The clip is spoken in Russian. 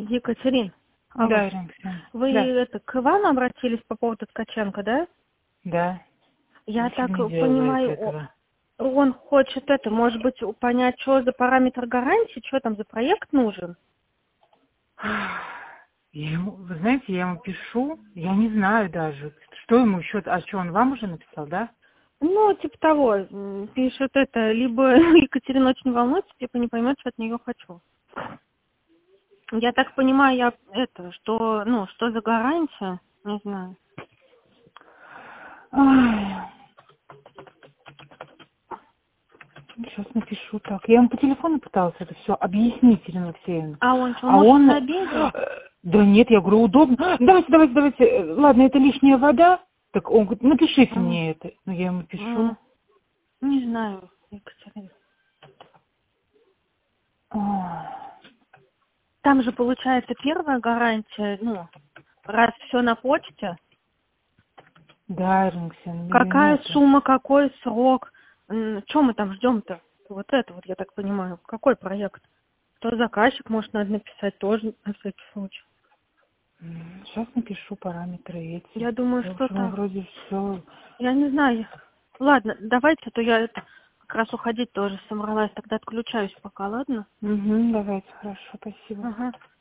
Екатерин, алло. Да, Ирина Алексеевна. Вы Да. это к Ивану обратились по поводу Ткаченко, да? Да. Я Ничего так не делает понимаю, этого. он хочет это, может быть, понять, что за параметр гарантии, что там за проект нужен. Вы знаете, я ему пишу, я не знаю даже, что ему еще, а что, он вам уже написал, да? Ну, типа того, пишет это, либо Екатерина очень волнуется, типа не поймет, что от нее хочу. Я так понимаю, что за гарантия, не знаю. Сейчас напишу так. Я ему по телефону пыталась это все объяснить, Ирина Алексеевна. А он что, А может, он... на обеде? Да нет, я говорю, удобно. Давайте. Ладно, это лишняя вода. Так он говорит, напишите мне это. Ну, я ему пишу. Не знаю, Екатерина. Там же получается первая гарантия, раз все на почте, Да, Ирина Алексеевна, ее какая нету. сумма, какой срок, что мы там ждем-то? Вот это вот, я так понимаю, какой проект? Кто заказчик, может, надо написать тоже на всякий случай. Сейчас напишу параметры эти. Я думаю, Я что уже так. вроде все. Я не знаю. Ладно, давайте, а то я как раз уходить тоже собралась, тогда отключаюсь пока, ладно? Давайте, хорошо, спасибо. Ага.